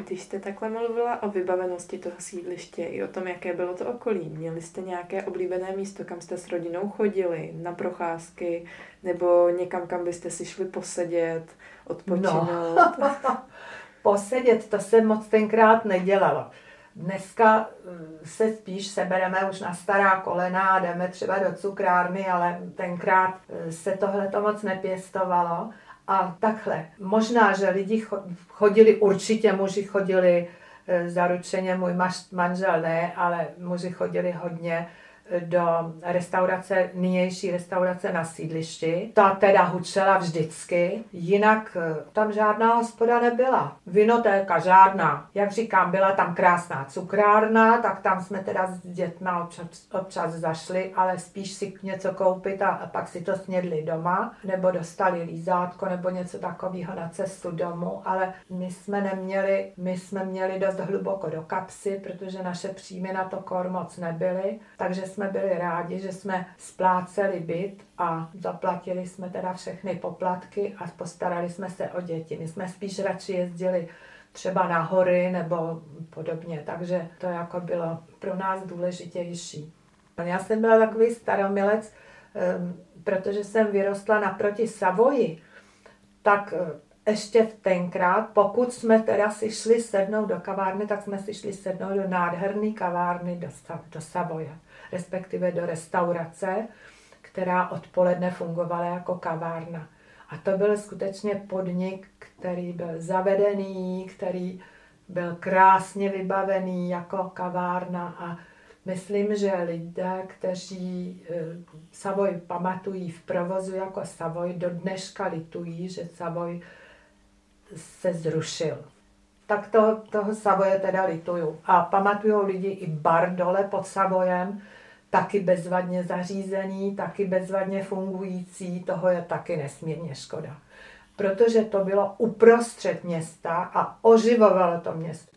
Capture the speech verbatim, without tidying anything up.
Když jste takhle mluvila o vybavenosti toho sídliště i o tom, jaké bylo to okolí, měli jste nějaké oblíbené místo, kam jste s rodinou chodili, na procházky, nebo někam, kam byste si šli posedět, odpočinout? No, posedět, to se moc tenkrát nedělalo. Dneska se spíš sebereme už na stará kolena a jdeme třeba do cukrárny, ale tenkrát se tohle to moc nepěstovalo. A takhle, možná, že lidi chodili, určitě muži chodili zaručeně, můj manžel ne, ale muži chodili hodně do restaurace, nynější restaurace na sídlišti. Ta teda hučela vždycky, jinak tam žádná hospoda nebyla. Vinotéka žádná. Jak říkám, byla tam krásná cukrárna, tak tam jsme teda s dětma občas, občas zašli, ale spíš si něco koupit a, a pak si to snědli doma, nebo dostali lízátko, nebo něco takového na cestu domů, ale my jsme neměli, my jsme měli dost hluboko do kapsy, protože naše příjmy na to kor moc nebyly, takže jsme byli rádi, že jsme spláceli byt a zaplatili jsme teda všechny poplatky a postarali jsme se o děti. My jsme spíš radši jezdili třeba na hory nebo podobně, takže to jako bylo pro nás důležitější. Já jsem byla takový staromilec, protože jsem vyrostla naproti Savoji, tak ještě v tenkrát, pokud jsme teda si šli sednout do kavárny, tak jsme si šli sednout do nádherné kavárny do, do Savoje, respektive do restaurace, která odpoledne fungovala jako kavárna. A to byl skutečně podnik, který byl zavedený, který byl krásně vybavený jako kavárna a myslím, že lidé, kteří Savoj pamatují v provozu jako Savoj, do dneška litují, že Savoj se zrušil. Tak to, toho Savoje teda lituju. A pamatujou lidi i bar dole pod Savojem, taky bezvadně zařízený, taky bezvadně fungující, toho je taky nesmírně škoda. Protože to bylo uprostřed města a oživovalo to město.